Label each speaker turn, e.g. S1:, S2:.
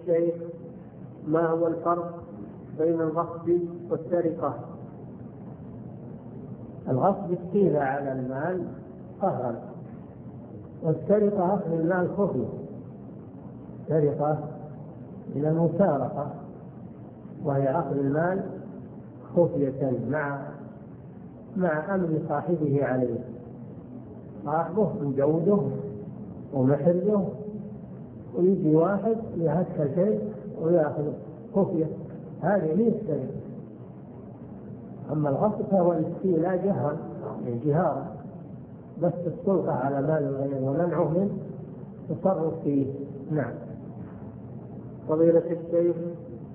S1: الشيخ ما هو الفرق بين الغصب والسرقة؟
S2: الغصب استيلاء على المال قهرا، والسرقة أخذ المال خفية. سرقة من المسارقة، وهي أخذ المال خفية مع أمن صاحبه عليه. صاحبه مجوده ومحله، ويجي واحد يهكر شيء ويأخذ خفية، هذه هي السرقة. أما الغصب فهو الاستيلاء جهرا، جهارا، بس السلطة على مال الغير ومنعه من تصرف فيه. نعم.
S1: فضيلة الشيخ،